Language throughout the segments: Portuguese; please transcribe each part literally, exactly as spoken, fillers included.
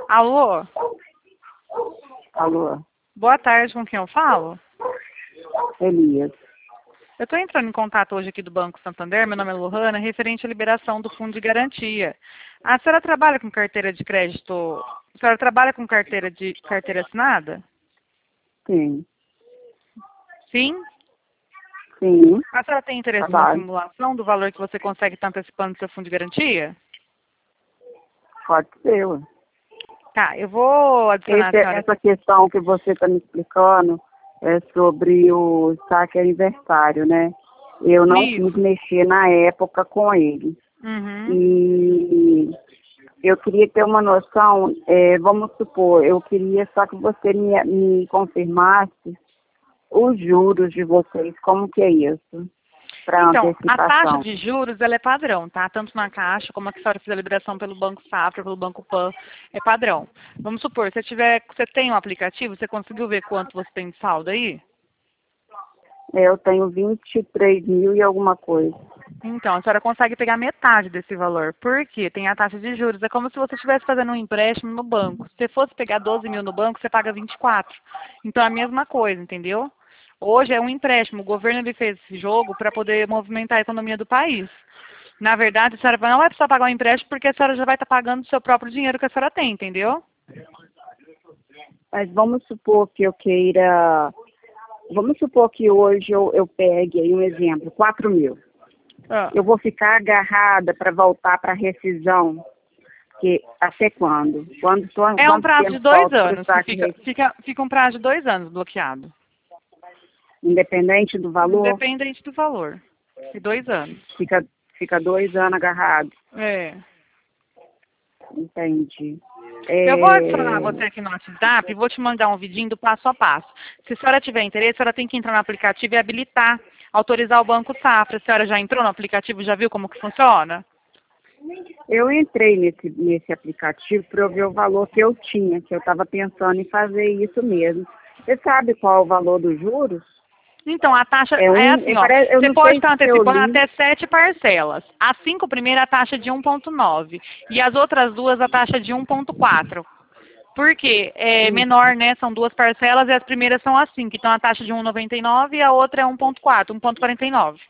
Alô? Alô? Boa tarde, com quem eu falo? Elias. Eu estou entrando em contato hoje aqui do Banco Santander, meu nome é Lohana, referente à liberação do Fundo de Garantia. A senhora trabalha com carteira de crédito? A senhora trabalha com carteira de carteira assinada? Sim. Sim? Sim. A senhora tem interesse numa Trabalho. simulação do valor que você consegue estar antecipando do seu fundo de garantia? Pode ser, ué. Tá, eu vou adicionar Esse- a senhora. essa questão que você está me explicando é sobre o saque aniversário, né? Eu não Isso. quis mexer na época com ele. Uhum. E eu queria ter uma noção, é, vamos supor, eu queria só que você me, me confirmasse os juros de vocês, como que é isso? Para Então, a taxa antecipação. de juros, ela é padrão, tá? Tanto na Caixa, como a que a senhora fizer a liberação pelo Banco Safra, pelo Banco Pan, é padrão. Vamos supor, se tiver, você tem um aplicativo, você conseguiu ver quanto você tem de saldo aí? É, eu tenho vinte e três mil e alguma coisa. Então, a senhora consegue pegar metade desse valor. Por quê? Tem a taxa de juros. É como se você estivesse fazendo um empréstimo no banco. Se você fosse pegar doze mil no banco, você paga vinte e quatro. Então, é a mesma coisa, entendeu? Hoje é um empréstimo. O governo ele fez esse jogo para poder movimentar a economia do país. Na verdade, a senhora não vai precisar pagar um empréstimo porque a senhora já vai estar pagando o seu próprio dinheiro que a senhora tem, entendeu? Mas vamos supor que eu queira. Vamos supor que hoje eu, eu pegue aí um exemplo, quatro mil. Ah. Eu vou ficar agarrada para voltar para a rescisão. Que, até quando? Quando quanto É um prazo tempo de dois falta pro anos. Que saque fica, res- fica, fica um prazo de dois anos bloqueado. independente do valor? Independente do valor. De dois anos. Fica, fica dois anos agarrado. É. Entendi. Eu vou adicionar É, você aqui no WhatsApp e vou te mandar um vidinho do passo a passo. Se a senhora tiver interesse, a senhora tem que entrar no aplicativo e habilitar, autorizar o Banco Safra. A senhora já entrou no aplicativo, já viu como que funciona? eu entrei nesse, nesse aplicativo para eu ver o valor que eu tinha, que eu estava pensando em fazer isso mesmo. Você sabe qual é o valor dos juros? Então, a taxa É é um, assim, é, ó. parece, eu Você não pode sei estar se eu antecipando li. até sete parcelas. As cinco primeiras, a taxa de um vírgula nove. E as outras duas, a taxa de um vírgula quatro. Por quê? É Hum. menor, né? São duas parcelas e as primeiras são as cinco. Então, a taxa de um vírgula noventa e nove e a outra é um vírgula quatro, um vírgula quarenta e nove.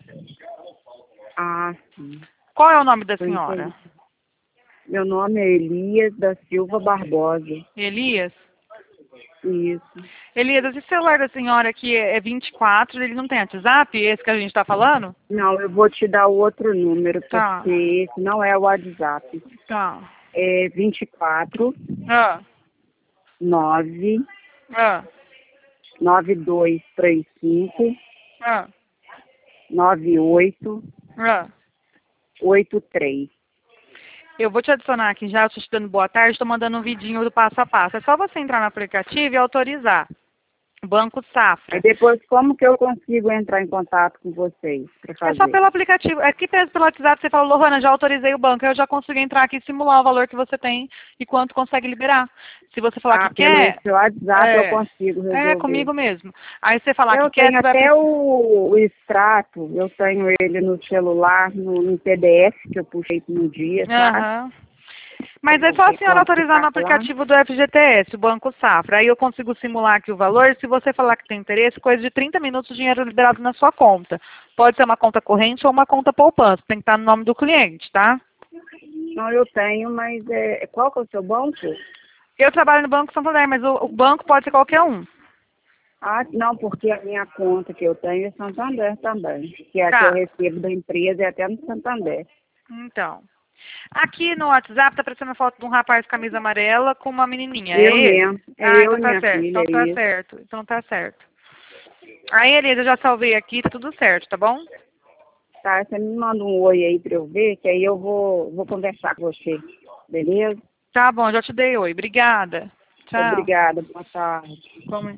Ah, sim. Qual é o nome da Eu senhora? entendi. Meu nome é Elias da Silva Barbosa. Elias? Isso. Elias, esse celular da senhora aqui é vinte e quatro, ele não tem WhatsApp, esse que a gente está falando? Não, eu vou te dar o outro número, Tá, porque esse não é o WhatsApp. tá. É vinte e quatro, Ah, nove, ah, nove dois três cinco, ah, nove oito ah. oito três. Eu vou te adicionar aqui já, eu estou te dando boa tarde, estou mandando um vidinho do passo a passo. É só você entrar no aplicativo e autorizar. Banco Aí Safra. depois, como que eu consigo entrar em contato com vocês para É só fazer? pelo aplicativo. Aqui mesmo pelo WhatsApp você fala, Lohana, já autorizei o banco. Eu já consigo entrar aqui e simular o valor que você tem e quanto consegue liberar. Se você falar que Ah, pelo quer, esse WhatsApp eu é, consigo é resolver. comigo mesmo. Aí você falar que Eu quer, tenho você vai até precisar. o, o extrato, eu tenho ele no celular, no, no P D F que eu puxei no dia, sabe? Aham. Mas é Eu só a sei senhora quanto que autorizar no tá lá. aplicativo do F G T S, o Banco Safra. Aí eu consigo simular aqui o valor. Se você falar que tem interesse, coisa de trinta minutos o dinheiro é liberado na sua conta. Pode ser uma conta corrente ou uma conta poupança. Tem que estar no nome do cliente, tá? Não, eu tenho, mas é, qual que é o seu banco? Eu trabalho no Banco Santander, mas o, o banco pode ser qualquer um. Ah, não, porque a minha conta que eu tenho é Santander também. Que é a que eu Tá. recebo da empresa é até no Santander. Então. Aqui no WhatsApp tá aparecendo a foto de um rapaz com camisa amarela com uma menininha. É Eu ele? mesmo. É Ah, eu então e tá minha certo. filha, Então é tá isso. certo. Então tá certo. Aí, Elisa, eu já salvei aqui, tá tudo certo, tá bom? Tá, você me manda um oi aí pra eu ver, que aí eu vou, vou conversar com você. Beleza? Tá bom, já te dei oi. Obrigada. Tchau. Obrigada, boa tarde. Como